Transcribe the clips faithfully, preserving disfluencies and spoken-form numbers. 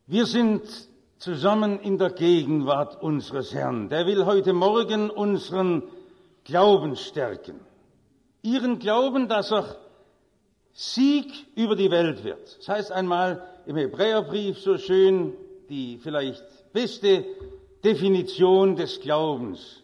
Wir sind zusammen in der Gegenwart unseres Herrn. Der will heute Morgen unseren Glauben stärken. Ihren Glauben, dass er Sieg über die Welt wird. Das heißt einmal im Hebräerbrief so schön die vielleicht beste Definition des Glaubens.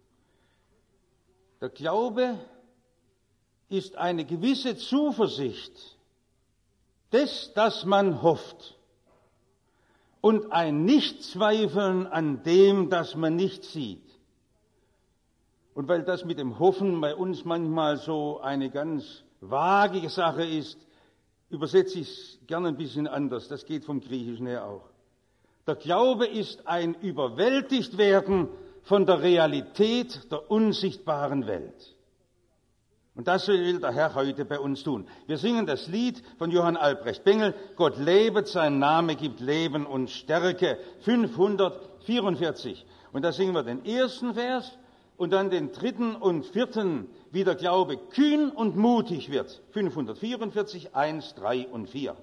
Der Glaube ist eine gewisse Zuversicht des, dass man hofft, und ein Nichtzweifeln an dem, das man nicht sieht. Und weil das mit dem Hoffen bei uns manchmal so eine ganz vage Sache ist, übersetze ich es gerne ein bisschen anders. Das geht vom Griechischen her auch. Der Glaube ist ein Überwältigtwerden von der Realität der unsichtbaren Welt. Und das will der Herr heute bei uns tun. Wir singen das Lied von Johann Albrecht Bengel, Gott lebet, sein Name gibt Leben und Stärke, fünfhundertvierundvierzig. Und da singen wir den ersten Vers und dann den dritten und vierten, wie der Glaube kühn und mutig wird. fünfhundertvierundvierzig, eins, drei und vier.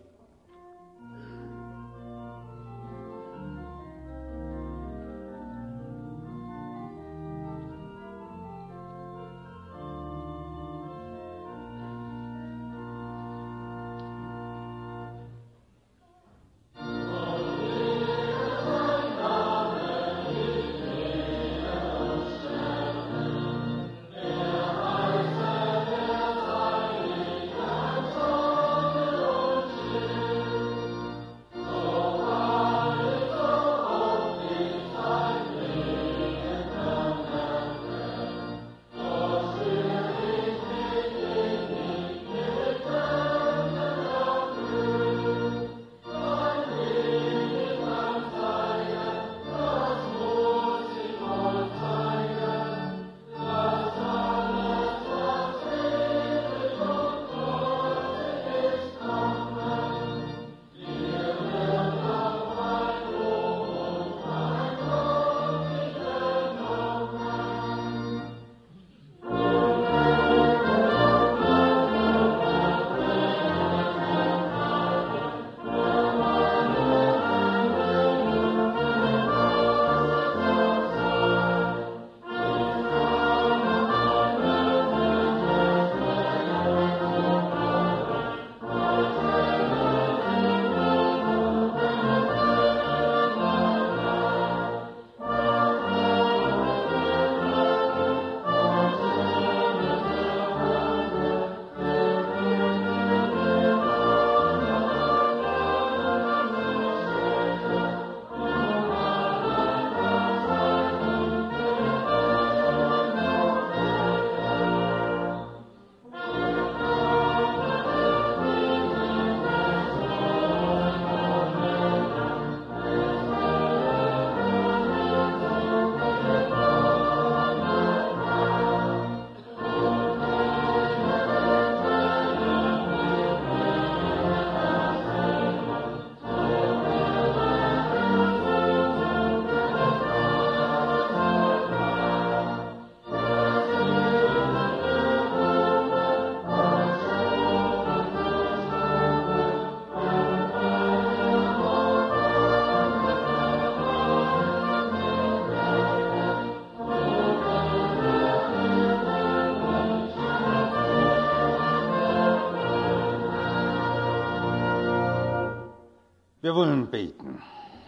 Wir wollen beten.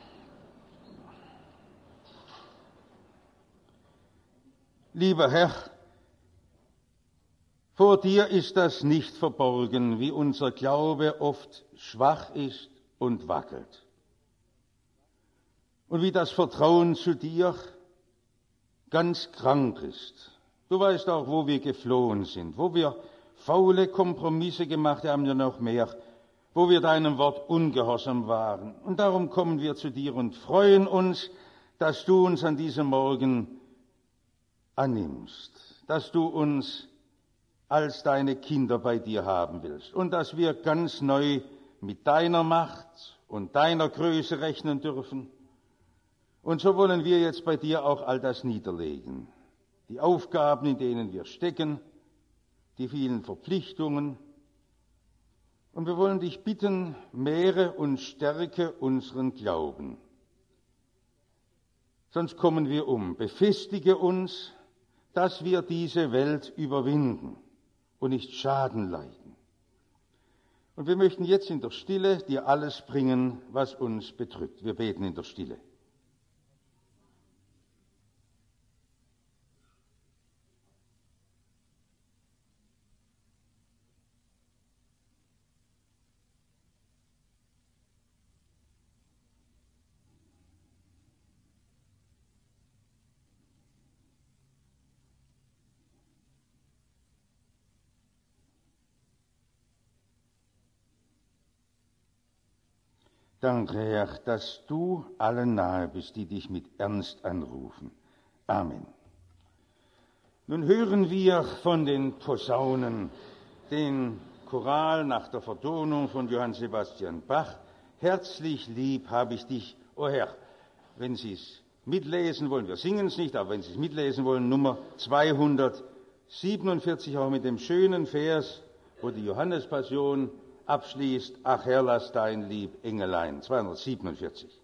Lieber Herr, vor dir ist das nicht verborgen, wie unser Glaube oft schwach ist und wackelt. Und wie das Vertrauen zu dir ganz krank ist. Du weißt auch, wo wir geflohen sind, wo wir faule Kompromisse gemacht haben, ja noch mehr, wo wir deinem Wort ungehorsam waren. Und darum kommen wir zu dir und freuen uns, dass du uns an diesem Morgen annimmst, dass du uns als deine Kinder bei dir haben willst und dass wir ganz neu mit deiner Macht und deiner Größe rechnen dürfen. Und so wollen wir jetzt bei dir auch all das niederlegen. Die Aufgaben, in denen wir stecken, die vielen Verpflichtungen, Und wir wollen dich bitten, mehre und stärke unseren Glauben. Sonst kommen wir um. Befestige uns, dass wir diese Welt überwinden und nicht Schaden leiden. Und wir möchten jetzt in der Stille dir alles bringen, was uns bedrückt. Wir beten in der Stille. Danke, Herr, dass du allen nahe bist, die dich mit Ernst anrufen. Amen. Nun hören wir von den Posaunen den Choral nach der Vertonung von Johann Sebastian Bach. Herzlich lieb habe ich dich, o Herr. Wenn Sie es mitlesen wollen, wir singen es nicht, aber wenn Sie es mitlesen wollen, Nummer zweihundertsiebenundvierzig, auch mit dem schönen Vers, wo die Johannespassion abschließt, ach Herr, lass dein Lieb Engelein, zweihundertsiebenundvierzig.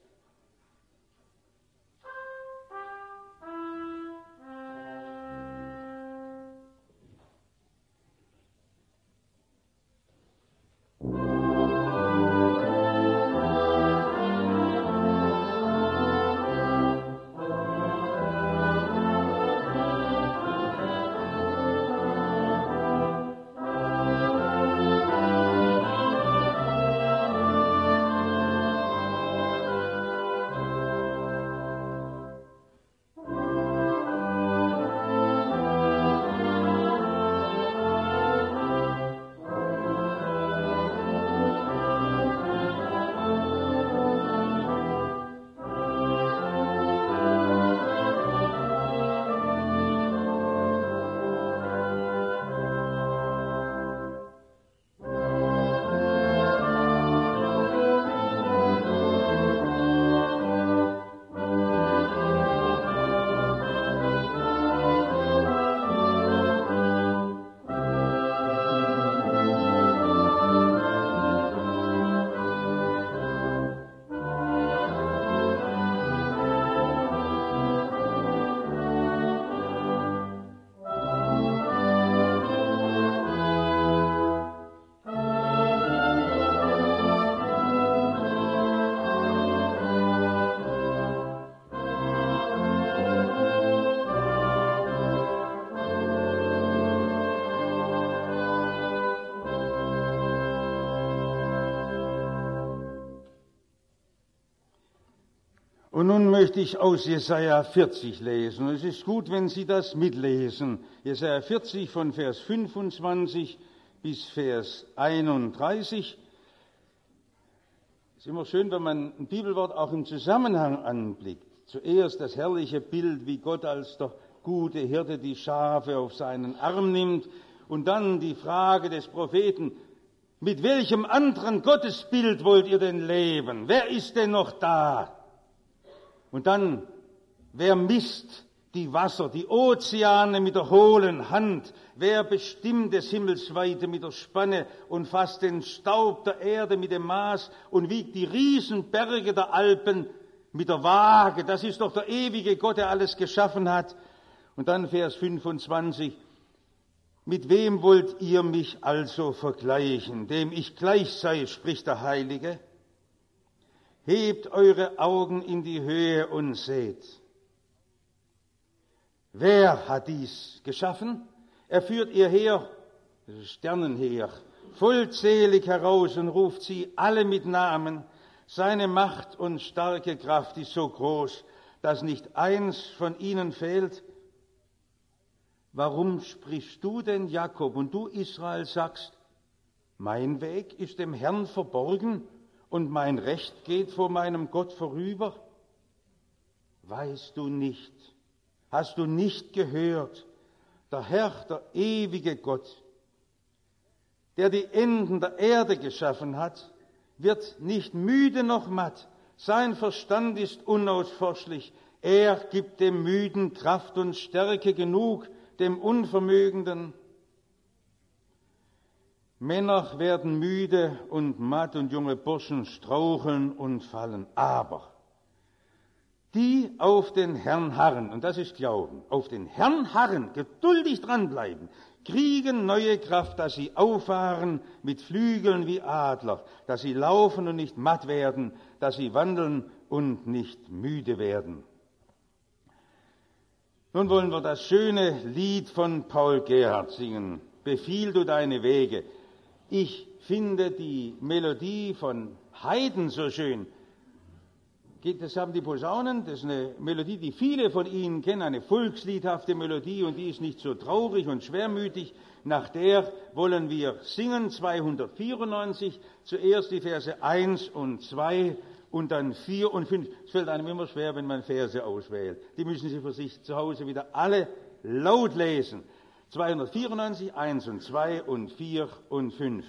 Und nun möchte ich aus Jesaja vierzig lesen. Es ist gut, wenn Sie das mitlesen. Jesaja vierzig von Vers fünfundzwanzig bis Vers einunddreißig. Es ist immer schön, wenn man ein Bibelwort auch im Zusammenhang anblickt. Zuerst das herrliche Bild, wie Gott als der gute Hirte die Schafe auf seinen Arm nimmt. Und dann die Frage des Propheten, mit welchem anderen Gottesbild wollt ihr denn leben? Wer ist denn noch da? Und dann, wer misst die Wasser, die Ozeane mit der hohlen Hand? Wer bestimmt des Himmels Weite mit der Spanne und fasst den Staub der Erde mit dem Maß und wiegt die Riesenberge der Alpen mit der Waage? Das ist doch der ewige Gott, der alles geschaffen hat. Und dann Vers fünfundzwanzig. Mit wem wollt ihr mich also vergleichen? Dem ich gleich sei, spricht der Heilige. Hebt eure Augen in die Höhe und seht. Wer hat dies geschaffen? Er führt ihr Heer, das Sternenheer, vollzählig heraus und ruft sie alle mit Namen. Seine Macht und starke Kraft ist so groß, dass nicht eins von ihnen fehlt. Warum sprichst du denn, Jakob, und du, Israel, sagst, mein Weg ist dem Herrn verborgen und mein Recht geht vor meinem Gott vorüber? Weißt du nicht, hast du nicht gehört, der Herr, der ewige Gott, der die Enden der Erde geschaffen hat, wird nicht müde noch matt, sein Verstand ist unausforschlich, er gibt dem Müden Kraft und Stärke genug, dem Unvermögenden. Männer werden müde und matt und junge Burschen straucheln und fallen. Aber die auf den Herrn harren, und das ist Glauben, auf den Herrn harren, geduldig dranbleiben, kriegen neue Kraft, dass sie auffahren mit Flügeln wie Adler, dass sie laufen und nicht matt werden, dass sie wandeln und nicht müde werden. Nun wollen wir das schöne Lied von Paul Gerhardt singen, Befiehl du deine Wege. Ich finde die Melodie von Haydn so schön. Das haben die Posaunen, das ist eine Melodie, die viele von Ihnen kennen, eine volksliedhafte Melodie, und die ist nicht so traurig und schwermütig. Nach der wollen wir singen, zweihundertvierundneunzig, zuerst die Verse eins und zwei und dann vier und fünf. Es fällt einem immer schwer, wenn man Verse auswählt. Die müssen Sie für sich zu Hause wieder alle laut lesen. zweihundertvierundneunzig, eins und zwei und vier und fünf.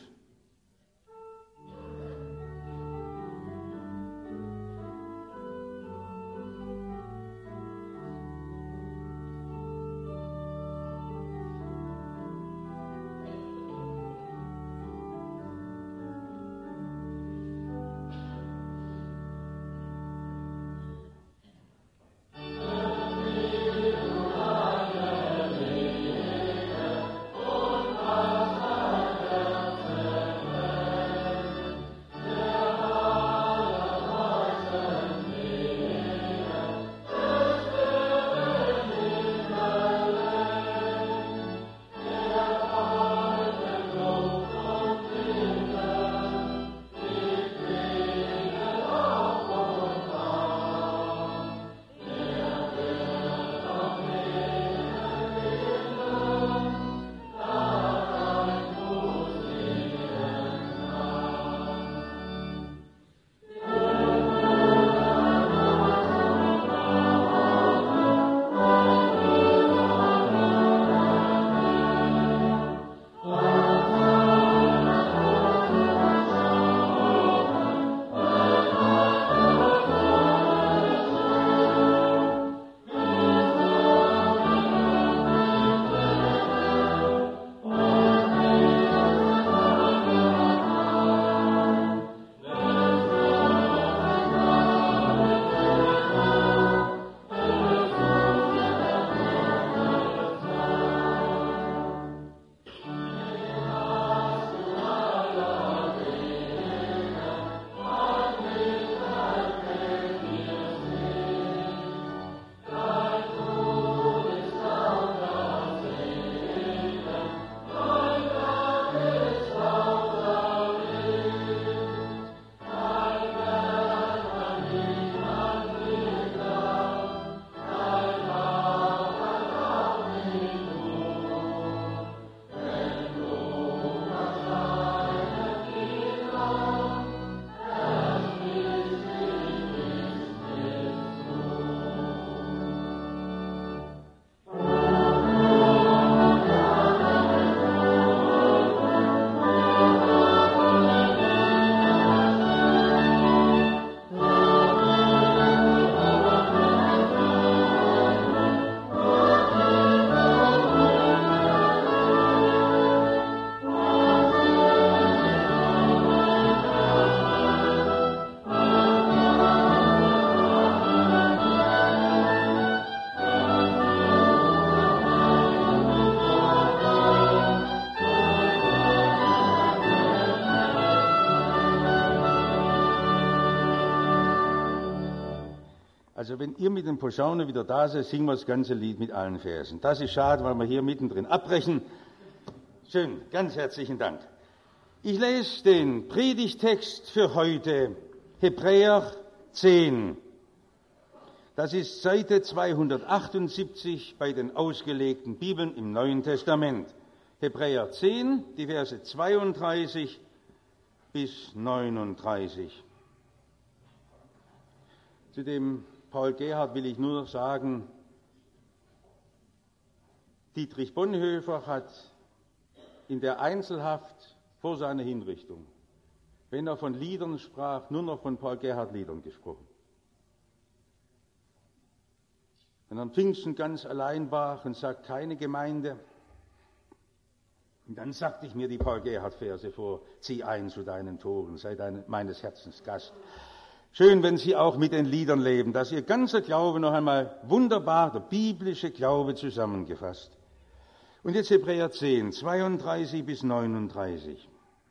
Also wenn ihr mit den Posaunen wieder da seid, singen wir das ganze Lied mit allen Versen. Das ist schade, weil wir hier mittendrin abbrechen. Schön, ganz herzlichen Dank. Ich lese den Predigtext für heute, Hebräer zehn. Das ist Seite zweihundertachtundsiebzig bei den ausgelegten Bibeln im Neuen Testament. Hebräer zehn, die Verse zweiunddreißig bis neununddreißig. Zu dem Paul Gerhardt will ich nur sagen, Dietrich Bonhoeffer hat in der Einzelhaft vor seiner Hinrichtung, wenn er von Liedern sprach, nur noch von Paul Gerhardt Liedern gesprochen. Wenn er am Pfingsten ganz allein war und sagt, keine Gemeinde, Und dann sagte ich mir die Paul-Gerhardt-Verse vor: Zieh ein zu deinen Toren, sei dein, meines Herzens Gast. Schön, wenn Sie auch mit den Liedern leben, dass Ihr ganzer Glaube noch einmal wunderbar, der biblische Glaube zusammengefasst. Und jetzt Hebräer zehn, zweiunddreißig bis neununddreißig.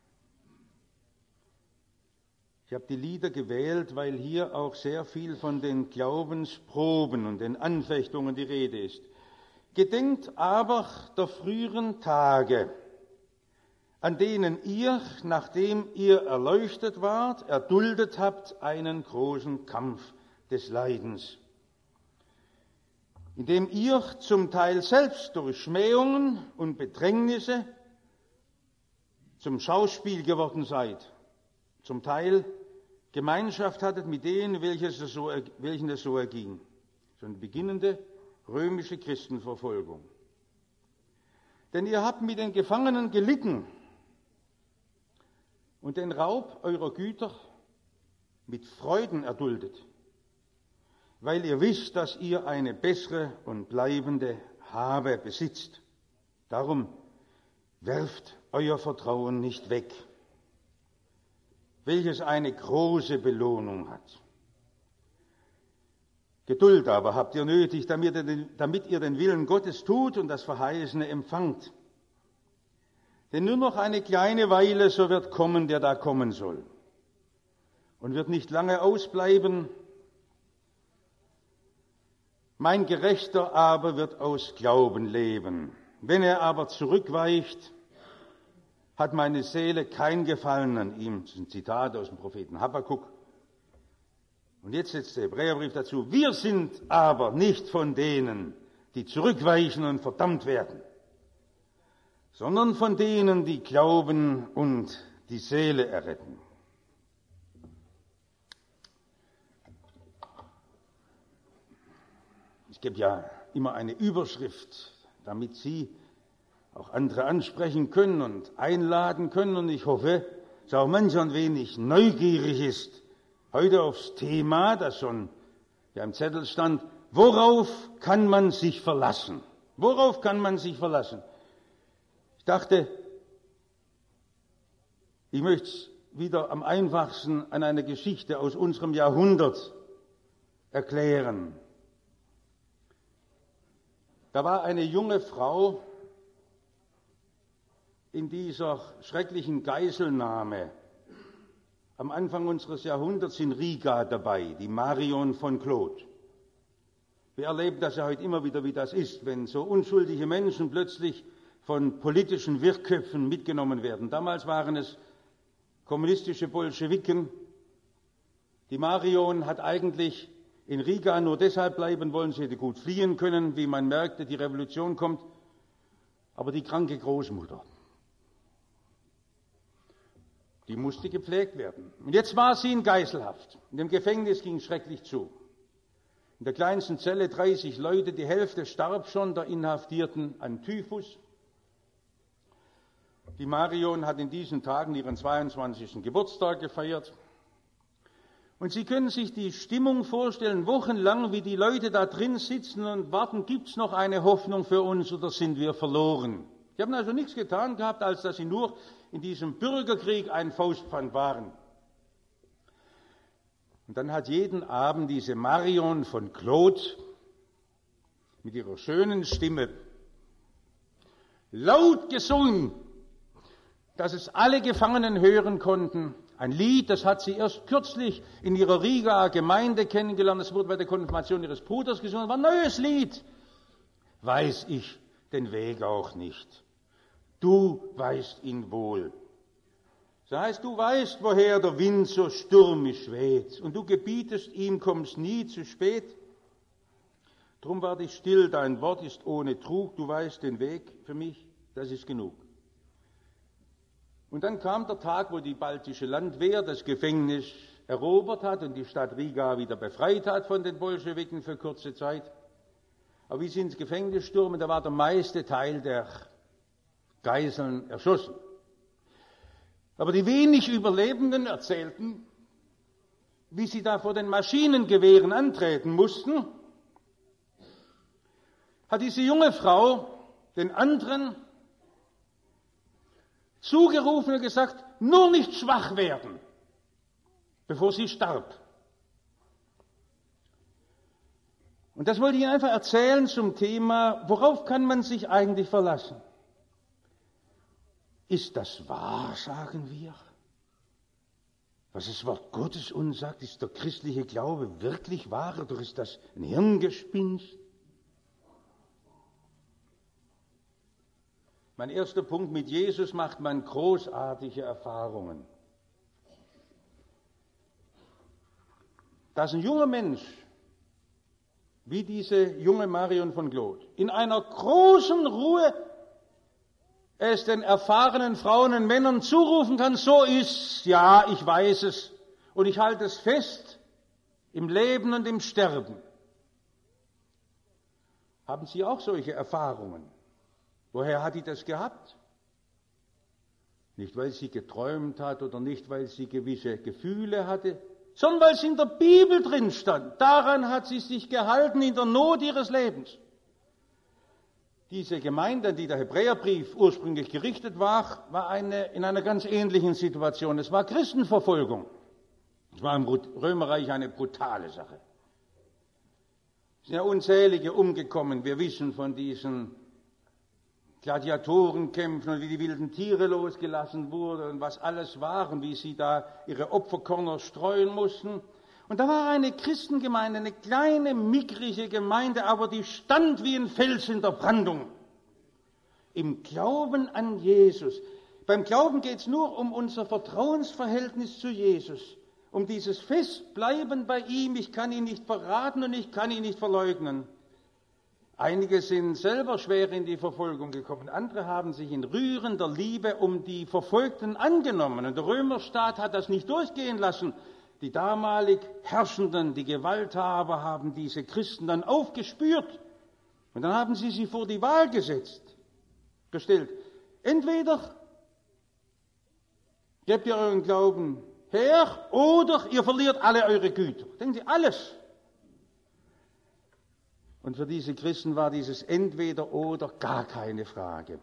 Ich habe die Lieder gewählt, weil hier auch sehr viel von den Glaubensproben und den Anfechtungen die Rede ist. Gedenkt aber der früheren Tage, an denen ihr, nachdem ihr erleuchtet wart, erduldet habt einen großen Kampf des Leidens, indem ihr zum Teil selbst durch Schmähungen und Bedrängnisse zum Schauspiel geworden seid, zum Teil Gemeinschaft hattet mit denen, welches es so, welchen es so erging. So eine beginnende römische Christenverfolgung. Denn ihr habt mit den Gefangenen gelitten und den Raub eurer Güter mit Freuden erduldet, weil ihr wisst, dass ihr eine bessere und bleibende Habe besitzt. Darum werft euer Vertrauen nicht weg, welches eine große Belohnung hat. Geduld aber habt ihr nötig, damit ihr, den, damit ihr den Willen Gottes tut und das Verheißene empfangt. Denn nur noch eine kleine Weile, so wird kommen, der da kommen soll. Und wird nicht lange ausbleiben. Mein Gerechter aber wird aus Glauben leben. Wenn er aber zurückweicht, hat meine Seele kein Gefallen an ihm. Das ist ein Zitat aus dem Propheten Habakkuk. Und jetzt setzt der Hebräerbrief dazu: Wir sind aber nicht von denen, die zurückweichen und verdammt werden, sondern von denen, die glauben und die Seele erretten. Ich gebe ja immer eine Überschrift, damit Sie auch andere ansprechen können und einladen können. Und ich hoffe, dass auch mancher ein wenig neugierig ist heute aufs Thema, das schon ja im Zettel stand: Worauf kann man sich verlassen? Worauf kann man sich verlassen? Ich dachte, ich möchte es wieder am einfachsten an einer Geschichte aus unserem Jahrhundert erklären. Da war eine junge Frau in dieser schrecklichen Geiselnahme am Anfang unseres Jahrhunderts in Riga dabei, die Marion von Claude. Wir erleben das ja heute immer wieder, wie das ist, wenn so unschuldige Menschen plötzlich von politischen Wirrköpfen mitgenommen werden. Damals waren es kommunistische Bolschewiken. Die Marion hat eigentlich in Riga nur deshalb bleiben wollen, sie hätte gut fliehen können, wie man merkte, die Revolution kommt, aber die kranke Großmutter, die musste gepflegt werden. Und jetzt war sie in Geiselhaft. In dem Gefängnis ging es schrecklich zu. In der kleinsten Zelle dreißig Leute, die Hälfte starb schon der Inhaftierten an Typhus. Die Marion hat in diesen Tagen ihren zweiundzwanzigsten Geburtstag gefeiert. Und Sie können sich die Stimmung vorstellen, wochenlang, wie die Leute da drin sitzen und warten: Gibt es noch eine Hoffnung für uns oder sind wir verloren? Die haben also nichts getan gehabt, als dass sie nur in diesem Bürgerkrieg ein Faustpfand waren. Und dann hat jeden Abend diese Marion von Claude mit ihrer schönen Stimme laut gesungen, dass es alle Gefangenen hören konnten. Ein Lied, das hat sie erst kürzlich in ihrer Riga-Gemeinde kennengelernt. Das wurde bei der Konfirmation ihres Bruders gesungen. War ein neues Lied. Weiß ich den Weg auch nicht. Du weißt ihn wohl. Das heißt, du weißt, woher der Wind so stürmisch weht, und du gebietest ihm, kommst nie zu spät. Drum ward ich still, dein Wort ist ohne Trug, du weißt den Weg für mich, das ist genug. Und dann kam der Tag, wo die baltische Landwehr das Gefängnis erobert hat und die Stadt Riga wieder befreit hat von den Bolschewiken für kurze Zeit. Aber wie sie ins Gefängnis stürmen, da war der meiste Teil der Geiseln erschossen. Aber die wenig Überlebenden erzählten, wie sie da vor den Maschinengewehren antreten mussten, hat diese junge Frau den anderen zugerufen und gesagt, nur nicht schwach werden, bevor sie starb. Und das wollte ich Ihnen einfach erzählen zum Thema, worauf kann man sich eigentlich verlassen? Ist das wahr, sagen wir? Was das Wort Gottes uns sagt, ist der christliche Glaube wirklich wahr oder ist das ein Hirngespinst? Mein erster Punkt, mit Jesus macht man großartige Erfahrungen. Dass ein junger Mensch, wie diese junge Marion von Glod, in einer großen Ruhe es den erfahrenen Frauen und Männern zurufen kann, so ist's, ja, ich weiß es, und ich halte es fest, im Leben und im Sterben. Haben Sie auch solche Erfahrungen? Woher hat die das gehabt? Nicht, weil sie geträumt hat oder nicht, weil sie gewisse Gefühle hatte, sondern weil es in der Bibel drin stand. Daran hat sie sich gehalten in der Not ihres Lebens. Diese Gemeinde, an die der Hebräerbrief ursprünglich gerichtet war, war eine, in einer ganz ähnlichen Situation. Es war Christenverfolgung. Es war im Römerreich eine brutale Sache. Es sind ja unzählige umgekommen. Wir wissen von diesen Gladiatorenkämpfen und wie die wilden Tiere losgelassen wurden und was alles war und wie sie da ihre Opferkörner streuen mussten. Und da war eine Christengemeinde, eine kleine, mickrige Gemeinde, aber die stand wie ein Fels in der Brandung. Im Glauben an Jesus. Beim Glauben geht es nur um unser Vertrauensverhältnis zu Jesus, um dieses Festbleiben bei ihm. Ich kann ihn nicht verraten und ich kann ihn nicht verleugnen. Einige sind selber schwer in die Verfolgung gekommen, andere haben sich in rührender Liebe um die Verfolgten angenommen. Und der Römerstaat hat das nicht durchgehen lassen. Die damalig Herrschenden, die Gewalthaber, haben diese Christen dann aufgespürt. Und dann haben sie sie vor die Wahl gesetzt, gestellt. Entweder gebt ihr euren Glauben her oder ihr verliert alle eure Güter. Denken Sie, alles. Und für diese Christen war dieses Entweder oder gar keine Frage.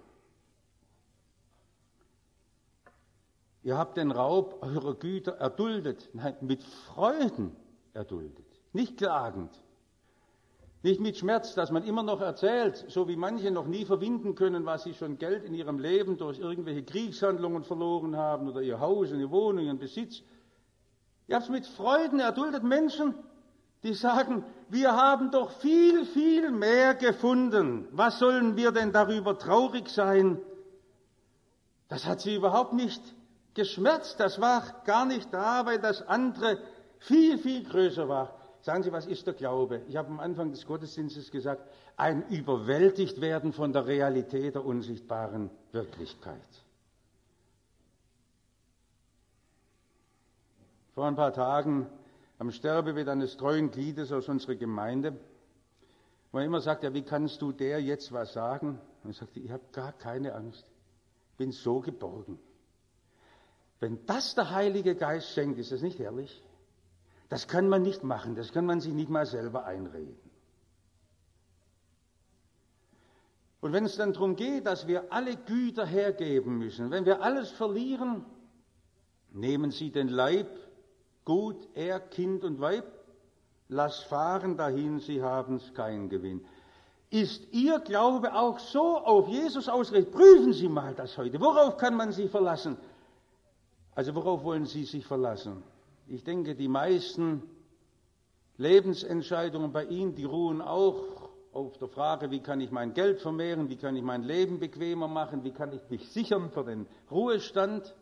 Ihr habt den Raub eurer Güter erduldet, nein, mit Freuden erduldet, nicht klagend, nicht mit Schmerz, dass man immer noch erzählt, so wie manche noch nie verwinden können, was sie schon Geld in ihrem Leben durch irgendwelche Kriegshandlungen verloren haben oder ihr Haus und ihre Wohnung, ihren Besitz. Ihr habt es mit Freuden erduldet, Menschen, die sagen, wir haben doch viel, viel mehr gefunden. Was sollen wir denn darüber traurig sein? Das hat sie überhaupt nicht geschmerzt, das war gar nicht da, weil das andere viel, viel größer war. Sagen Sie, was ist der Glaube? Ich habe am Anfang des Gottesdienstes gesagt, ein Überwältigtwerden von der Realität der unsichtbaren Wirklichkeit. Vor ein paar Tagen am Sterbebett eines treuen Gliedes aus unserer Gemeinde, wo er immer sagt, ja, wie kannst du der jetzt was sagen? Und ich sagte, ich habe gar keine Angst, bin so geborgen. Wenn das der Heilige Geist schenkt, ist das nicht herrlich? Das kann man nicht machen, das kann man sich nicht mal selber einreden. Und wenn es dann darum geht, dass wir alle Güter hergeben müssen, wenn wir alles verlieren, nehmen Sie den Leib, Gut, er, Kind und Weib, lass fahren dahin, Sie haben's keinen Gewinn. Ist Ihr Glaube auch so auf Jesus ausgerichtet? Prüfen Sie mal das heute. Worauf kann man sich verlassen? Also worauf wollen Sie sich verlassen? Ich denke, die meisten Lebensentscheidungen bei Ihnen, die ruhen auch auf der Frage, wie kann ich mein Geld vermehren, wie kann ich mein Leben bequemer machen, wie kann ich mich sichern für den Ruhestand.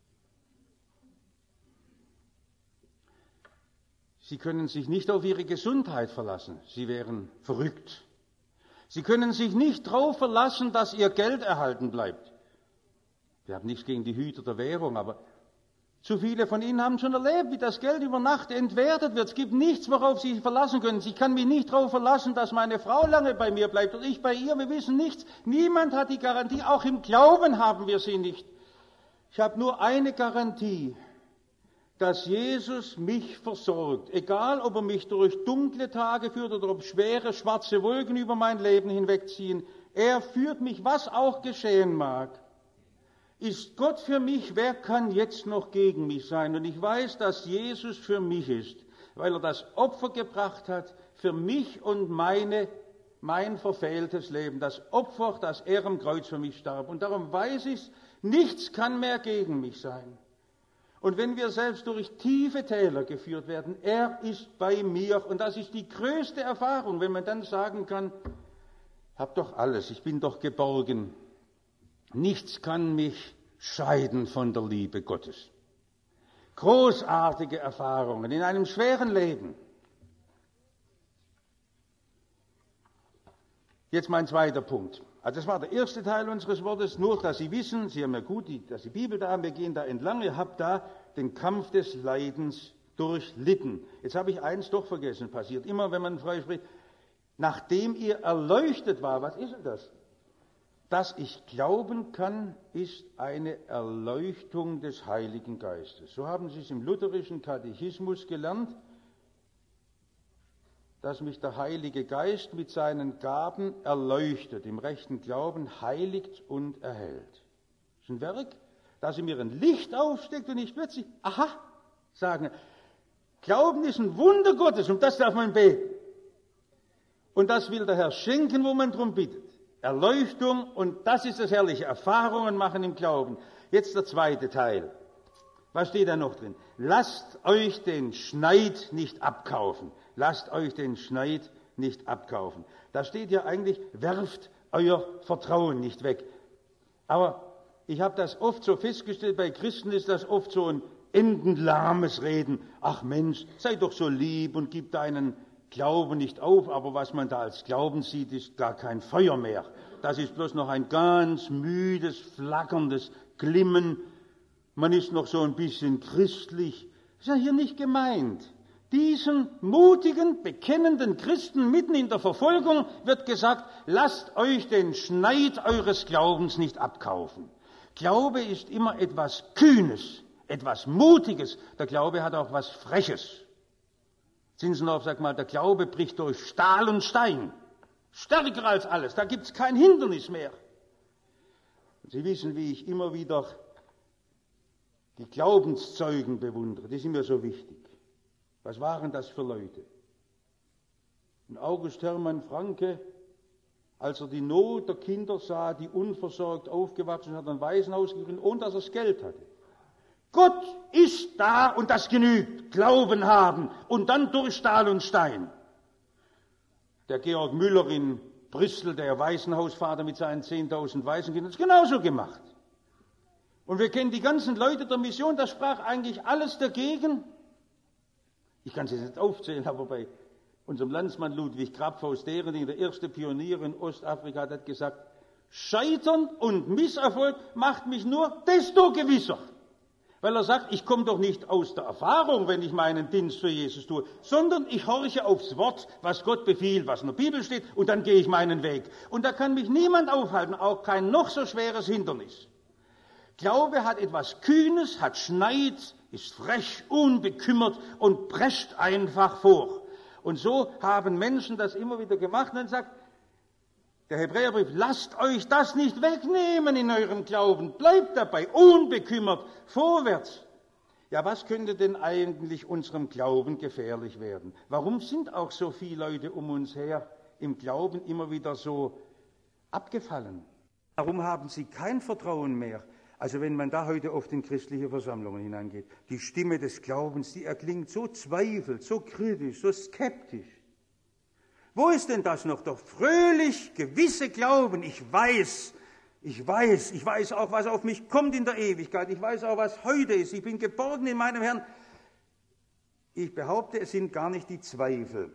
Sie können sich nicht auf Ihre Gesundheit verlassen, Sie wären verrückt. Sie können sich nicht darauf verlassen, dass Ihr Geld erhalten bleibt. Wir haben nichts gegen die Hüter der Währung, aber zu viele von Ihnen haben schon erlebt, wie das Geld über Nacht entwertet wird. Es gibt nichts, worauf Sie sich verlassen können. Ich kann mich nicht darauf verlassen, dass meine Frau lange bei mir bleibt und ich bei ihr. Wir wissen nichts. Niemand hat die Garantie. Auch im Glauben haben wir sie nicht. Ich habe nur eine Garantie, dass Jesus mich versorgt. Egal, ob er mich durch dunkle Tage führt oder ob schwere, schwarze Wolken über mein Leben hinwegziehen. Er führt mich, was auch geschehen mag. Ist Gott für mich, wer kann jetzt noch gegen mich sein? Und ich weiß, dass Jesus für mich ist, weil er das Opfer gebracht hat für mich und meine, mein verfehltes Leben. Das Opfer, das er am Kreuz für mich starb. Und darum weiß ich, nichts kann mehr gegen mich sein. Und wenn wir selbst durch tiefe Täler geführt werden, er ist bei mir. Und das ist die größte Erfahrung, wenn man dann sagen kann, hab doch alles, ich bin doch geborgen. Nichts kann mich scheiden von der Liebe Gottes. Großartige Erfahrungen in einem schweren Leben. Jetzt mein zweiter Punkt. Also das war der erste Teil unseres Wortes, nur dass Sie wissen, Sie haben ja gut, die, dass die Bibel da haben, wir gehen da entlang, ihr habt da den Kampf des Leidens durchlitten. Jetzt habe ich eins doch vergessen, passiert immer, wenn man frei spricht, nachdem ihr erleuchtet war, was ist denn das? Dass ich glauben kann, ist eine Erleuchtung des Heiligen Geistes. So haben Sie es im lutherischen Katechismus gelernt, dass mich der Heilige Geist mit seinen Gaben erleuchtet, im rechten Glauben heiligt und erhält. Das ist ein Werk, dass sie mir ein Licht aufsteckt und ich plötzlich, aha, sagen, Glauben ist ein Wunder Gottes, um das darf man beten. Und das will der Herr schenken, wo man drum bittet. Erleuchtung, und das ist das Herrliche, Erfahrungen machen im Glauben. Jetzt der zweite Teil. Was steht da noch drin? Lasst euch den Schneid nicht abkaufen. Lasst euch den Schneid nicht abkaufen. Da steht ja eigentlich, werft euer Vertrauen nicht weg. Aber ich habe das oft so festgestellt, bei Christen ist das oft so ein endenlahmes Reden. Ach Mensch, sei doch so lieb und gib deinen Glauben nicht auf. Aber was man da als Glauben sieht, ist gar kein Feuer mehr. Das ist bloß noch ein ganz müdes, flackerndes Glimmen. Man ist noch so ein bisschen christlich. Das ist ja hier nicht gemeint. Diesen mutigen, bekennenden Christen mitten in der Verfolgung wird gesagt, lasst euch den Schneid eures Glaubens nicht abkaufen. Glaube ist immer etwas Kühnes, etwas Mutiges. Der Glaube hat auch was Freches. Zinzendorf sagt mal, der Glaube bricht durch Stahl und Stein. Stärker als alles, da gibt's kein Hindernis mehr. Und Sie wissen, wie ich immer wieder die Glaubenszeugen bewundere. Die sind mir so wichtig. Was waren das für Leute? Und August Hermann Franke, als er die Not der Kinder sah, die unversorgt aufgewachsen sind, hat ein Waisenhaus gegründet, ohne dass er das Geld hatte. Gott ist da und das genügt. Glauben haben und dann durch Stahl und Stein. Der Georg Müller in Bristol, der Waisenhausvater mit seinen zehntausend Waisenkindern, hat es genauso gemacht. Und wir kennen die ganzen Leute der Mission, da sprach eigentlich alles dagegen. Ich kann es jetzt nicht aufzählen, aber bei unserem Landsmann Ludwig Krapf aus Derending, der erste Pionier in Ostafrika, hat gesagt, Scheitern und Misserfolg macht mich nur desto gewisser. Weil er sagt, ich komme doch nicht aus der Erfahrung, wenn ich meinen Dienst für Jesus tue, sondern ich horche aufs Wort, was Gott befiehlt, was in der Bibel steht, und dann gehe ich meinen Weg. Und da kann mich niemand aufhalten, auch kein noch so schweres Hindernis. Glaube hat etwas Kühnes, hat Schneid, ist frech, unbekümmert und prescht einfach vor. Und so haben Menschen das immer wieder gemacht und dann sagt der Hebräerbrief, lasst euch das nicht wegnehmen in eurem Glauben, bleibt dabei, unbekümmert, vorwärts. Ja, was könnte denn eigentlich unserem Glauben gefährlich werden? Warum sind auch so viele Leute um uns her im Glauben immer wieder so abgefallen? Warum haben sie kein Vertrauen mehr? Also wenn man da heute oft in christliche Versammlungen hineingeht, die Stimme des Glaubens, die erklingt so zweifelt, so kritisch, so skeptisch. Wo ist denn das noch? Der fröhlich gewisse Glauben. Ich weiß, ich weiß, ich weiß auch, was auf mich kommt in der Ewigkeit. Ich weiß auch, was heute ist. Ich bin geborgen in meinem Herrn. Ich behaupte, es sind gar nicht die Zweifel.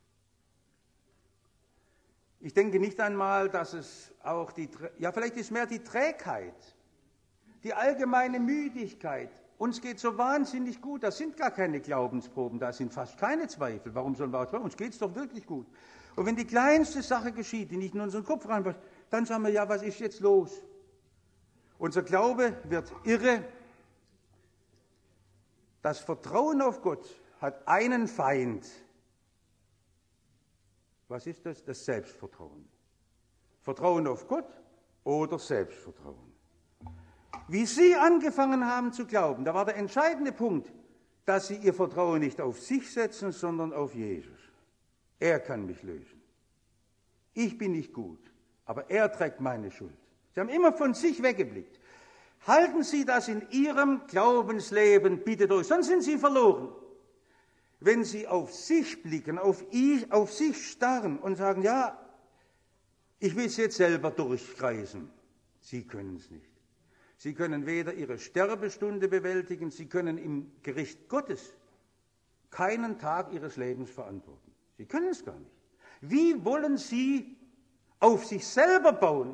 Ich denke nicht einmal, dass es auch die, ja, vielleicht ist mehr die Trägheit, die allgemeine Müdigkeit. Uns geht so wahnsinnig gut, das sind gar keine Glaubensproben, da sind fast keine Zweifel. Warum sollen wir auch zweifeln? Uns geht es doch wirklich gut. Und wenn die kleinste Sache geschieht, die nicht in unseren Kopf reinpasst, dann sagen wir, ja, was ist jetzt los? Unser Glaube wird irre. Das Vertrauen auf Gott hat einen Feind. Was ist das? Das Selbstvertrauen. Vertrauen auf Gott oder Selbstvertrauen. Wie Sie angefangen haben zu glauben, da war der entscheidende Punkt, dass Sie Ihr Vertrauen nicht auf sich setzen, sondern auf Jesus. Er kann mich lösen. Ich bin nicht gut, aber er trägt meine Schuld. Sie haben immer von sich weggeblickt. Halten Sie das in Ihrem Glaubensleben bitte durch, sonst sind Sie verloren. Wenn Sie auf sich blicken, auf, ich, auf sich starren und sagen, ja, ich will es jetzt selber durchkreisen. Sie können es nicht. Sie können weder Ihre Sterbestunde bewältigen, Sie können im Gericht Gottes keinen Tag Ihres Lebens verantworten. Sie können es gar nicht. Wie wollen Sie auf sich selber bauen?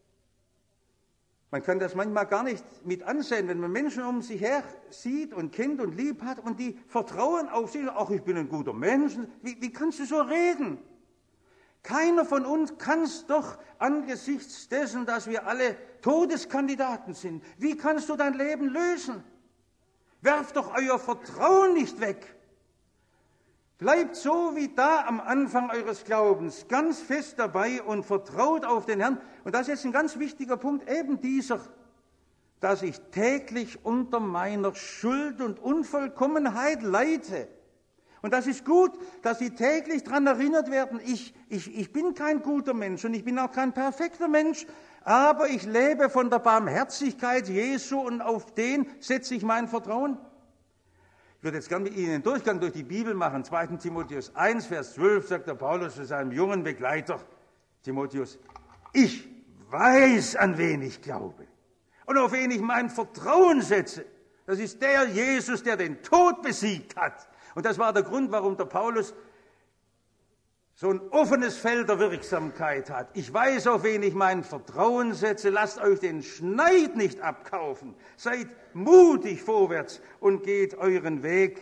Man kann das manchmal gar nicht mit ansehen, wenn man Menschen um sich her sieht und kennt und lieb hat und die vertrauen auf sich. Ach, ich bin ein guter Mensch. Wie, wie kannst du so reden? Keiner von uns kann es doch angesichts dessen, dass wir alle Todeskandidaten sind. Wie kannst du dein Leben lösen? Werft doch euer Vertrauen nicht weg. Bleibt so wie da am Anfang eures Glaubens, ganz fest dabei und vertraut auf den Herrn. Und das ist jetzt ein ganz wichtiger Punkt, eben dieser, dass ich täglich unter meiner Schuld und Unvollkommenheit leide. Und das ist gut, dass Sie täglich daran erinnert werden, ich, ich, ich bin kein guter Mensch und ich bin auch kein perfekter Mensch, aber ich lebe von der Barmherzigkeit Jesu und auf den setze ich mein Vertrauen. Ich würde jetzt gerne mit Ihnen einen Durchgang durch die Bibel machen. zweiter Timotheus eins, Vers zwölf sagt der Paulus zu seinem jungen Begleiter Timotheus, ich weiß, an wen ich glaube und auf wen ich mein Vertrauen setze. Das ist der Jesus, der den Tod besiegt hat. Und das war der Grund, warum der Paulus so ein offenes Feld der Wirksamkeit hat. Ich weiß, auf wen ich mein Vertrauen setze. Lasst euch den Schneid nicht abkaufen. Seid mutig vorwärts und geht euren Weg.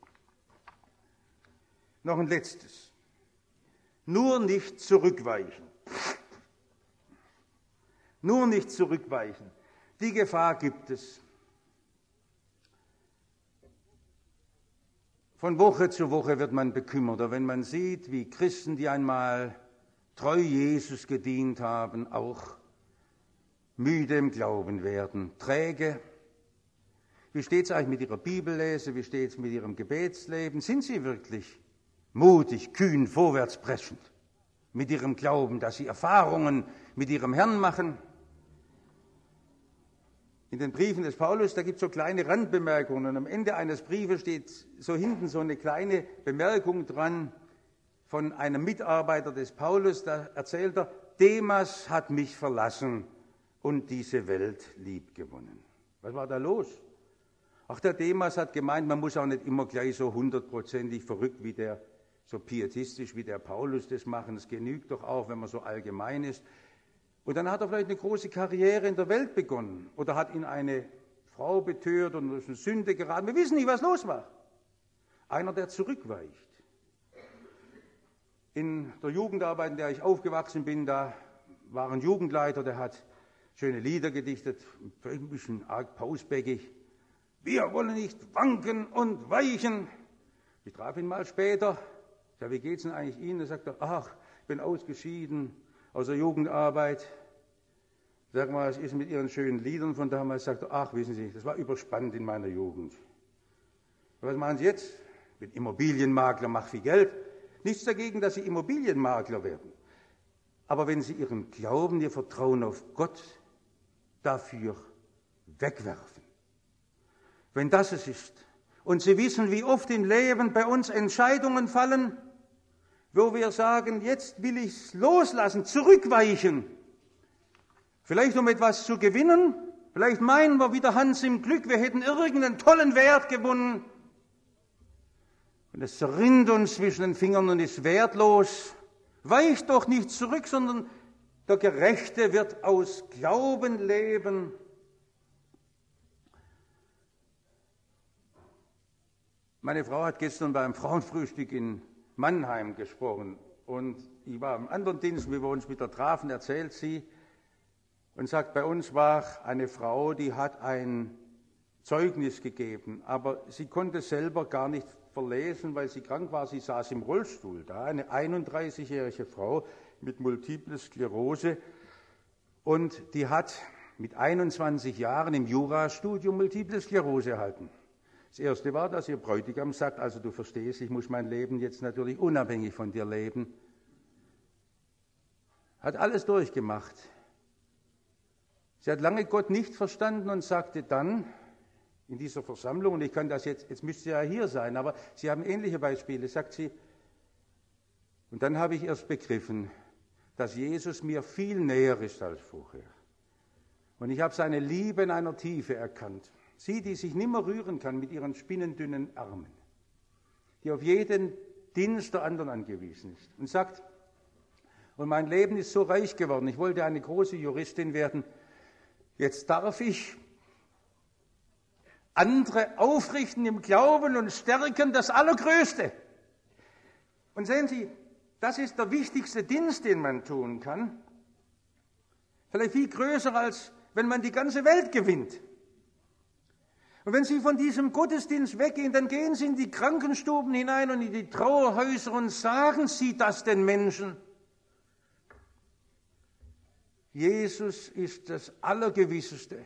Noch ein letztes. Nur nicht zurückweichen. Nur nicht zurückweichen. Die Gefahr gibt es. Von Woche zu Woche wird man bekümmerter, wenn man sieht, wie Christen, die einmal treu Jesus gedient haben, auch müde im Glauben werden, träge. Wie steht es eigentlich mit ihrer Bibellese? Wie steht es mit ihrem Gebetsleben? Sind sie wirklich mutig, kühn, vorwärtspressend mit ihrem Glauben, dass sie Erfahrungen mit ihrem Herrn machen? In den Briefen des Paulus, da gibt es so kleine Randbemerkungen und am Ende eines Briefes steht so hinten so eine kleine Bemerkung dran von einem Mitarbeiter des Paulus, da erzählt er, Demas hat mich verlassen und diese Welt liebgewonnen. Was war da los? Ach, der Demas hat gemeint, man muss auch nicht immer gleich so hundertprozentig verrückt wie der, so pietistisch wie der Paulus das machen. Es genügt doch auch, wenn man so allgemein ist. Und dann hat er vielleicht eine große Karriere in der Welt begonnen oder hat ihn eine Frau betört und ist in Sünde geraten. Wir wissen nicht, was los war. Einer, der zurückweicht. In der Jugendarbeit, in der ich aufgewachsen bin, da war ein Jugendleiter, der hat schöne Lieder gedichtet, vielleicht ein bisschen arg pausbäckig. Wir wollen nicht wanken und weichen. Ich traf ihn mal später. Ich sag, wie geht's denn eigentlich Ihnen? Da sagt er, ach, ich bin ausgeschieden aus der Jugendarbeit. Sag mal, was ist mit Ihren schönen Liedern von damals? Sagt er, ach, wissen Sie, das war überspannt in meiner Jugend. Was machen Sie jetzt? Ich bin Immobilienmakler, mache viel Geld. Nichts dagegen, dass Sie Immobilienmakler werden. Aber wenn Sie Ihren Glauben, Ihr Vertrauen auf Gott dafür wegwerfen, wenn das es ist, und Sie wissen, wie oft im Leben bei uns Entscheidungen fallen, wo wir sagen, jetzt will ich es loslassen, zurückweichen. Vielleicht um etwas zu gewinnen, vielleicht meinen wir wieder Hans im Glück, wir hätten irgendeinen tollen Wert gewonnen. Und es zerrinnt uns zwischen den Fingern und ist wertlos. Weicht doch nicht zurück, sondern der Gerechte wird aus Glauben leben. Meine Frau hat gestern beim Frauenfrühstück in Mannheim gesprochen und ich war am anderen Dienst, wie wir uns wieder trafen, erzählt sie und sagt, bei uns war eine Frau, die hat ein Zeugnis gegeben, aber sie konnte selber gar nicht verlesen, weil sie krank war, sie saß im Rollstuhl da, eine einunddreißigjährige Frau mit Multiple Sklerose und die hat mit einundzwanzig Jahren im Jurastudium Multiple Sklerose erhalten. Das erste war, dass ihr Bräutigam sagt, also du verstehst, ich muss mein Leben jetzt natürlich unabhängig von dir leben. Hat alles durchgemacht. Sie hat lange Gott nicht verstanden und sagte dann in dieser Versammlung, und ich kann das jetzt, jetzt müsste sie ja hier sein, aber Sie haben ähnliche Beispiele, sagt sie, und dann habe ich erst begriffen, dass Jesus mir viel näher ist als vorher. Und ich habe seine Liebe in einer Tiefe erkannt. Sie, die sich nimmer rühren kann mit ihren spinnendünnen Armen, die auf jeden Dienst der anderen angewiesen ist und sagt, und mein Leben ist so reich geworden, ich wollte eine große Juristin werden, jetzt darf ich andere aufrichten im Glauben und stärken, das Allergrößte. Und sehen Sie, das ist der wichtigste Dienst, den man tun kann. Vielleicht viel größer, als wenn man die ganze Welt gewinnt. Und wenn Sie von diesem Gottesdienst weggehen, dann gehen Sie in die Krankenstuben hinein und in die Trauerhäuser und sagen Sie das den Menschen. Jesus ist das Allergewisseste.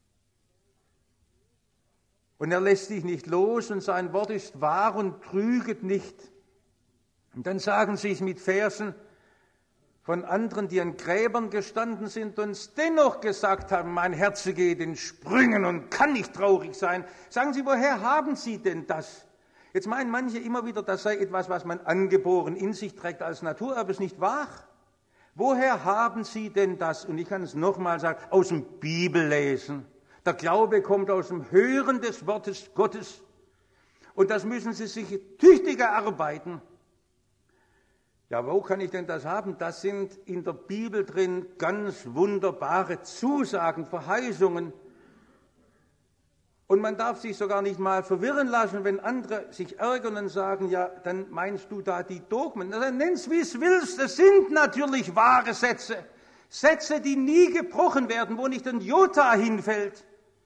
Und er lässt dich nicht los und sein Wort ist wahr und trüget nicht. Und dann sagen sie es mit Versen von anderen, die an Gräbern gestanden sind und es dennoch gesagt haben, mein Herz geht in Sprüngen und kann nicht traurig sein. Sagen Sie, woher haben Sie denn das? Jetzt meinen manche immer wieder, das sei etwas, was man angeboren in sich trägt als Natur, aber es ist nicht wahr. Woher haben Sie denn das? Und ich kann es nochmal sagen, aus dem Bibellesen. Der Glaube kommt aus dem Hören des Wortes Gottes. Und das müssen Sie sich tüchtiger erarbeiten. Ja, wo kann ich denn das haben? Das sind in der Bibel drin ganz wunderbare Zusagen, Verheißungen. Und man darf sich sogar nicht mal verwirren lassen, wenn andere sich ärgern und sagen, ja, dann meinst du da die Dogmen. Dann nenn's, wie es willst. Es sind natürlich wahre Sätze. Sätze, die nie gebrochen werden, wo nicht ein Jota hinfällt.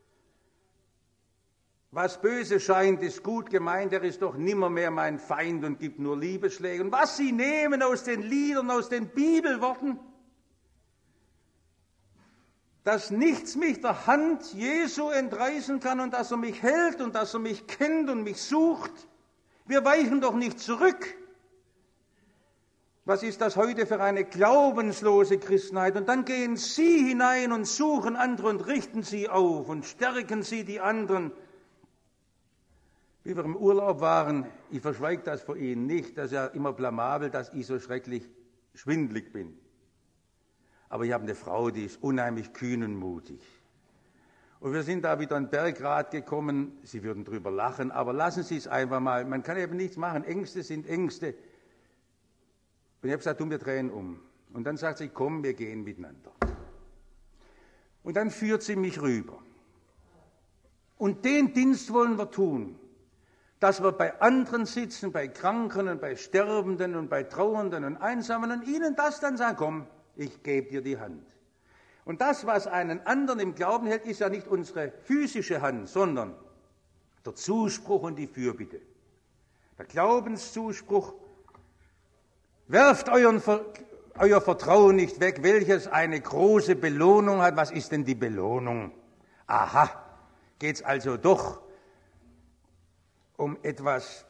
Was böse scheint, ist gut gemeint, er ist doch nimmermehr mein Feind und gibt nur Liebesschläge. Und was sie nehmen aus den Liedern, aus den Bibelworten, dass nichts mich der Hand Jesu entreißen kann und dass er mich hält und dass er mich kennt und mich sucht. Wir weichen doch nicht zurück. Was ist das heute für eine glaubenslose Christenheit? Und dann gehen Sie hinein und suchen andere und richten sie auf und stärken sie die anderen. Wie wir im Urlaub waren, ich verschweige das vor Ihnen nicht, das ist ja immer blamabel, dass ich so schrecklich schwindlig bin. Aber ich habe eine Frau, die ist unheimlich kühn und mutig. Und wir sind da wieder an Bergrad gekommen, Sie würden drüber lachen, aber lassen Sie es einfach mal, man kann eben nichts machen, Ängste sind Ängste. Und ich habe gesagt, du, wir drehen um. Und dann sagt sie, komm, wir gehen miteinander. Und dann führt sie mich rüber. Und den Dienst wollen wir tun, dass wir bei anderen sitzen, bei Kranken und bei Sterbenden und bei Trauernden und Einsamen und ihnen das dann sagen, komm, ich gebe dir die Hand. Und das, was einen anderen im Glauben hält, ist ja nicht unsere physische Hand, sondern der Zuspruch und die Fürbitte. Der Glaubenszuspruch, werft euren, euer Vertrauen nicht weg, welches eine große Belohnung hat. Was ist denn die Belohnung? Aha, geht's also doch um etwas,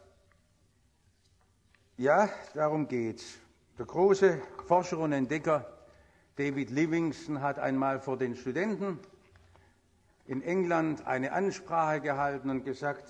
ja, darum geht's. Der große Forscher und Entdecker David Livingstone hat einmal vor den Studenten in England eine Ansprache gehalten und gesagt,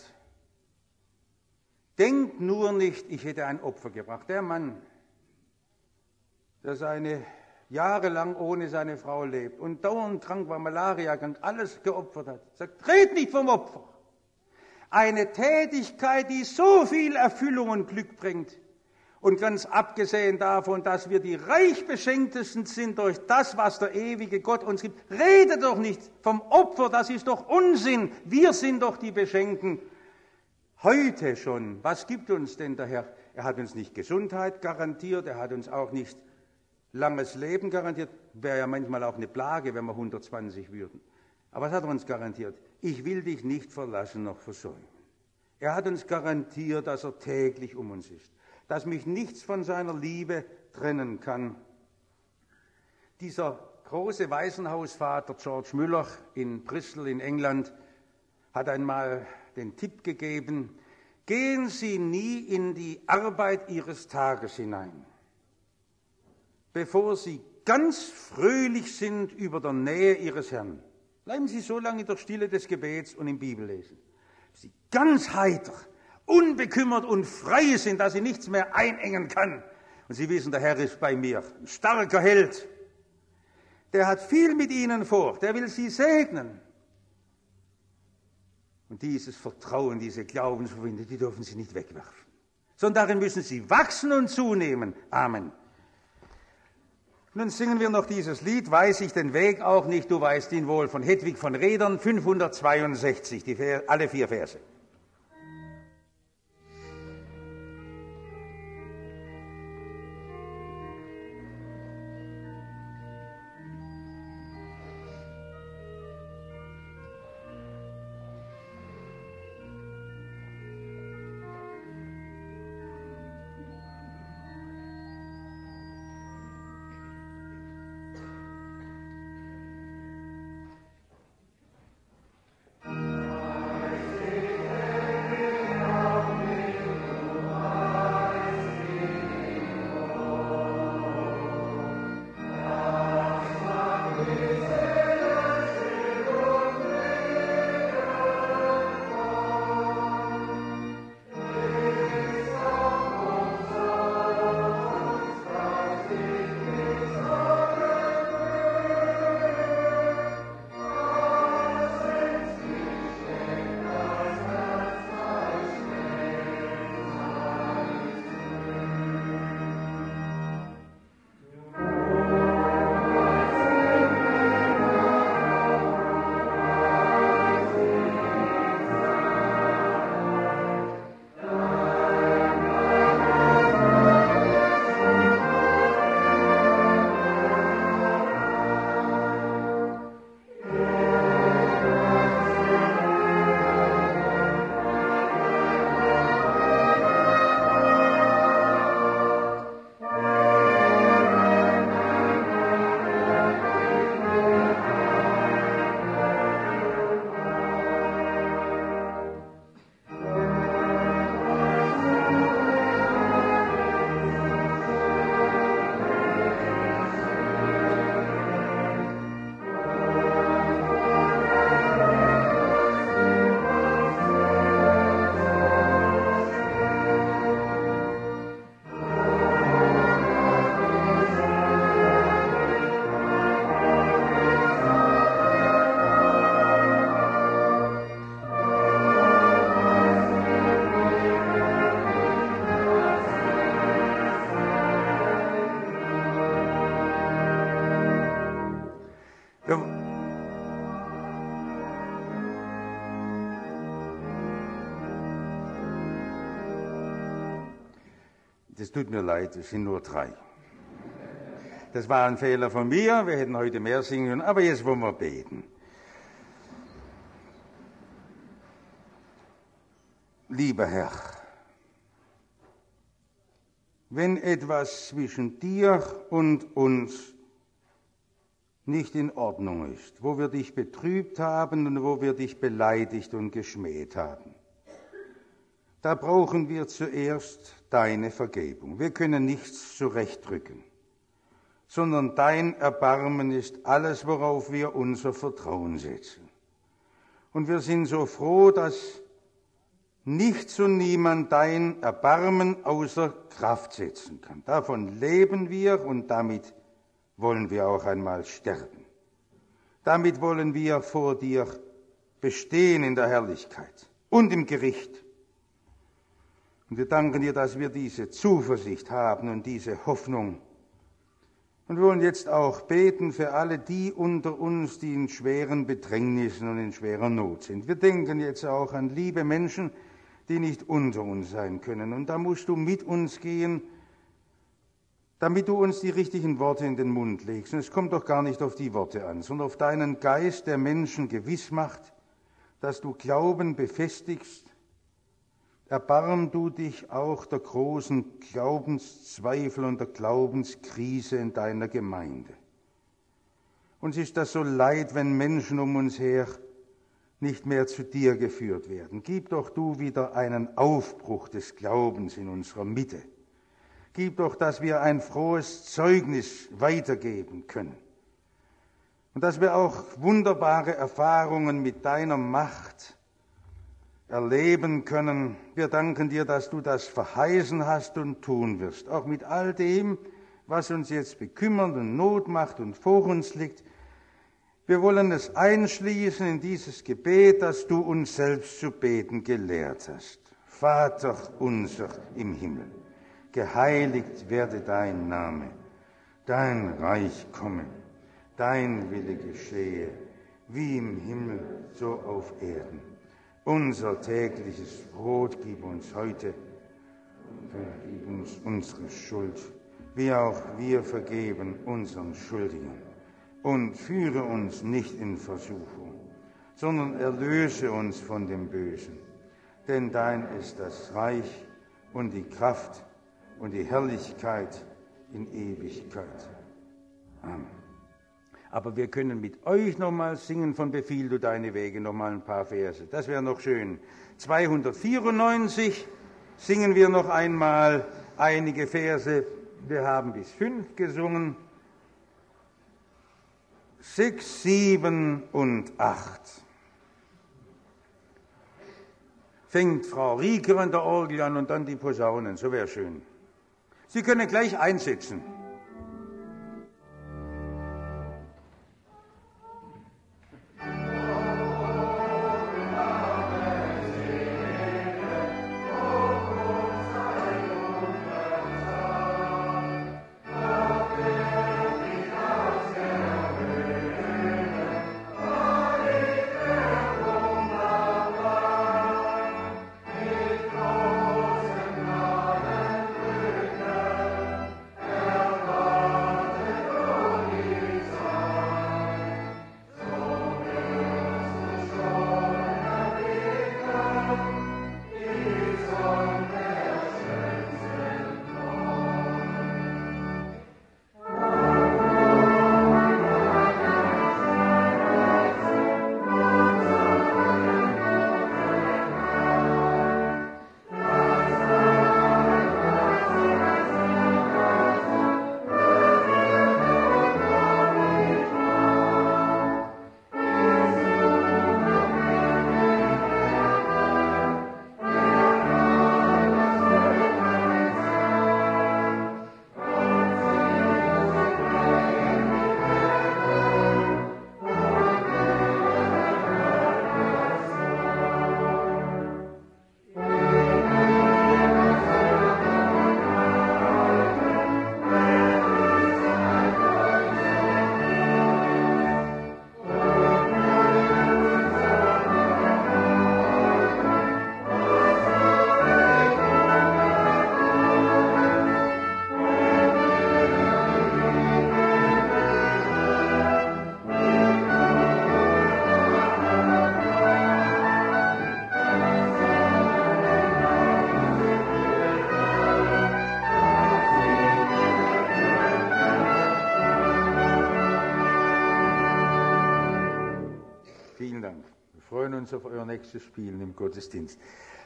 denkt nur nicht, ich hätte ein Opfer gebracht. Der Mann, der seine jahrelang ohne seine Frau lebt und dauernd krank war, Malaria und alles geopfert hat, sagt, red nicht vom Opfer. Eine Tätigkeit, die so viel Erfüllung und Glück bringt. Und ganz abgesehen davon, dass wir die reich Beschenktesten sind durch das, was der ewige Gott uns gibt. Rede doch nicht vom Opfer, das ist doch Unsinn. Wir sind doch die Beschenkten. Heute schon, was gibt uns denn der Herr? Er hat uns nicht Gesundheit garantiert, er hat uns auch nicht langes Leben garantiert. Wäre ja manchmal auch eine Plage, wenn wir hundertzwanzig würden. Aber was hat er uns garantiert? Ich will dich nicht verlassen noch versäumen. Er hat uns garantiert, dass er täglich um uns ist, dass mich nichts von seiner Liebe trennen kann. Dieser große Waisenhausvater George Müller in Bristol in England hat einmal den Tipp gegeben, gehen Sie nie in die Arbeit Ihres Tages hinein, bevor Sie ganz fröhlich sind über der Nähe Ihres Herrn. Bleiben Sie so lange in der Stille des Gebets und im Bibellesen, bis Sie ganz heiter, unbekümmert und frei sind, dass Sie nichts mehr einengen kann. Und Sie wissen, der Herr ist bei mir, ein starker Held. Der hat viel mit Ihnen vor, der will Sie segnen. Und dieses Vertrauen, diese Glaubensverbindung, die dürfen Sie nicht wegwerfen. Sondern darin müssen Sie wachsen und zunehmen. Amen. Nun singen wir noch dieses Lied, weiß ich den Weg auch nicht, du weißt ihn wohl, von Hedwig von Redern, fünfhundertzweiundsechzig, die Ver- alle vier Verse. Es tut mir leid, es sind nur drei. Das war ein Fehler von mir, wir hätten heute mehr singen können, aber jetzt wollen wir beten. Lieber Herr, wenn etwas zwischen dir und uns nicht in Ordnung ist, wo wir dich betrübt haben und wo wir dich beleidigt und geschmäht haben, da brauchen wir zuerst deine Vergebung. Wir können nichts zurechtdrücken, sondern dein Erbarmen ist alles, worauf wir unser Vertrauen setzen. Und wir sind so froh, dass nichts und niemand dein Erbarmen außer Kraft setzen kann. Davon leben wir und damit wollen wir auch einmal sterben. Damit wollen wir vor dir bestehen in der Herrlichkeit und im Gericht. Und wir danken dir, dass wir diese Zuversicht haben und diese Hoffnung. Und wir wollen jetzt auch beten für alle die unter uns, die in schweren Bedrängnissen und in schwerer Not sind. Wir denken jetzt auch an liebe Menschen, die nicht unter uns sein können. Und da musst du mit uns gehen, damit du uns die richtigen Worte in den Mund legst. Und es kommt doch gar nicht auf die Worte an, sondern auf deinen Geist, der Menschen gewiss macht, dass du Glauben befestigst. Erbarm du dich auch der großen Glaubenszweifel und der Glaubenskrise in deiner Gemeinde. Uns ist das so leid, wenn Menschen um uns her nicht mehr zu dir geführt werden. Gib doch du wieder einen Aufbruch des Glaubens in unserer Mitte. Gib doch, dass wir ein frohes Zeugnis weitergeben können. Und dass wir auch wunderbare Erfahrungen mit deiner Macht erleben können. Wir danken dir, dass du das verheißen hast und tun wirst. Auch mit all dem, was uns jetzt bekümmert und Not macht und vor uns liegt. Wir wollen es einschließen in dieses Gebet, das du uns selbst zu beten gelehrt hast. Vater unser im Himmel, geheiligt werde dein Name, dein Reich komme, dein Wille geschehe, wie im Himmel, so auf Erden. Unser tägliches Brot gib uns heute, vergib uns unsere Schuld, wie auch wir vergeben unseren Schuldigen. Und führe uns nicht in Versuchung, sondern erlöse uns von dem Bösen. Denn dein ist das Reich und die Kraft und die Herrlichkeit in Ewigkeit. Amen. Aber wir können mit euch nochmal singen von Befiehl du deine Wege, nochmal ein paar Verse. Das wäre noch schön. zweihundertvierundneunzig singen wir noch einmal einige Verse. Wir haben bis fünf gesungen. Sechs, sieben und acht. Fängt Frau Rieker an der Orgel an und dann die Posaunen, so wäre schön. Sie können gleich einsetzen. Auf euer nächstes Spielen im Gottesdienst.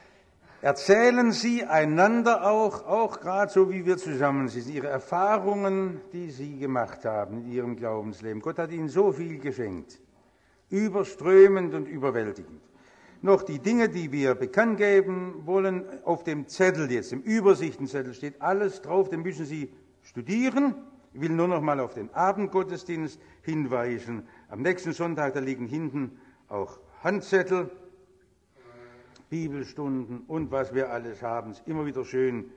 Erzählen Sie einander auch, auch gerade so wie wir zusammen sind, Ihre Erfahrungen, die Sie gemacht haben in Ihrem Glaubensleben. Gott hat Ihnen so viel geschenkt, überströmend und überwältigend. Noch die Dinge, die wir bekannt geben wollen, auf dem Zettel jetzt, im Übersichtenzettel steht alles drauf, den müssen Sie studieren. Ich will nur noch mal auf den Abendgottesdienst hinweisen. Am nächsten Sonntag, da liegen hinten auch Handzettel, Bibelstunden und was wir alles haben. Es ist immer wieder schön.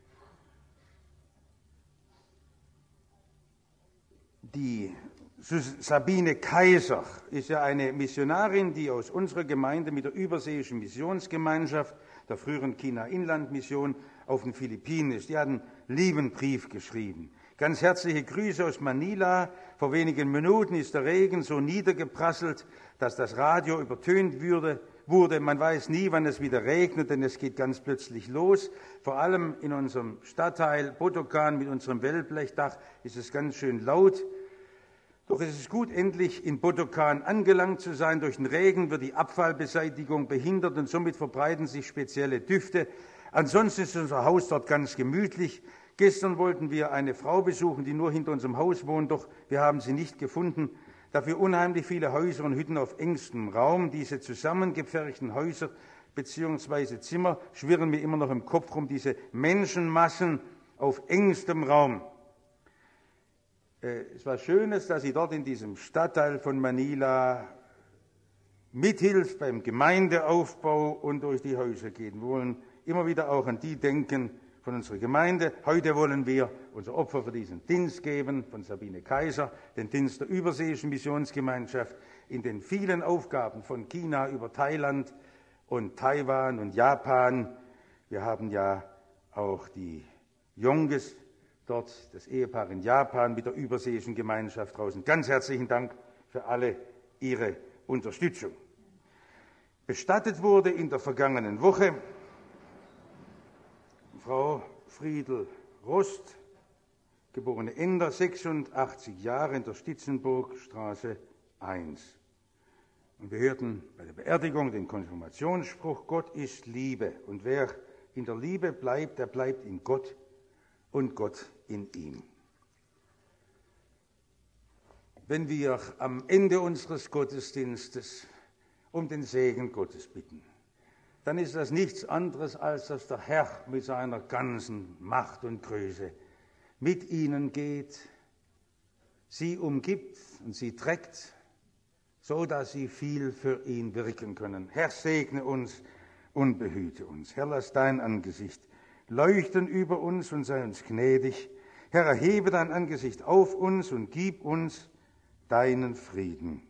Die Sabine Kaiser ist ja eine Missionarin, die aus unserer Gemeinde mit der Überseeischen Missionsgemeinschaft, der früheren China-Inland-Mission, auf den Philippinen ist. Die hat einen lieben Brief geschrieben. Ganz herzliche Grüße aus Manila. Vor wenigen Minuten ist der Regen so niedergeprasselt, dass das Radio übertönt wurde. wurde. Man weiß nie, wann es wieder regnet, denn es geht ganz plötzlich los. Vor allem in unserem Stadtteil Botokan mit unserem Wellblechdach ist es ganz schön laut. Doch es ist gut, endlich in Bodokan angelangt zu sein. Durch den Regen wird die Abfallbeseitigung behindert und somit verbreiten sich spezielle Düfte. Ansonsten ist unser Haus dort ganz gemütlich. Gestern wollten wir eine Frau besuchen, die nur hinter unserem Haus wohnt, doch wir haben sie nicht gefunden. Dafür unheimlich viele Häuser und Hütten auf engstem Raum. Diese zusammengepferchten Häuser bzw. Zimmer schwirren mir immer noch im Kopf rum, diese Menschenmassen auf engstem Raum. Es war Schönes, dass sie dort in diesem Stadtteil von Manila mithilft beim Gemeindeaufbau und durch die Häuser geht. Wir wollen immer wieder auch an die denken von unserer Gemeinde. Heute wollen wir unser Opfer für diesen Dienst geben von Sabine Kaiser, den Dienst der Überseeischen Missionsgemeinschaft in den vielen Aufgaben von China über Thailand und Taiwan und Japan. Wir haben ja auch die Yonges dort, das Ehepaar in Japan mit der Überseeischen Gemeinschaft draußen. Ganz herzlichen Dank für alle Ihre Unterstützung. Bestattet wurde in der vergangenen Woche Frau Friedel Rost, geborene Ender, sechsundachtzig Jahre, in der Stitzenburgstraße eins. Und wir hörten bei der Beerdigung den Konfirmationsspruch: Gott ist Liebe, und wer in der Liebe bleibt, der bleibt in Gott und Gott in ihm. Wenn wir am Ende unseres Gottesdienstes um den Segen Gottes bitten, dann ist das nichts anderes, als dass der Herr mit seiner ganzen Macht und Größe mit ihnen geht, sie umgibt und sie trägt, so dass sie viel für ihn wirken können. Herr, segne uns und behüte uns. Herr, lass dein Angesicht leuchten über uns und sei uns gnädig. Herr, erhebe dein Angesicht auf uns und gib uns deinen Frieden.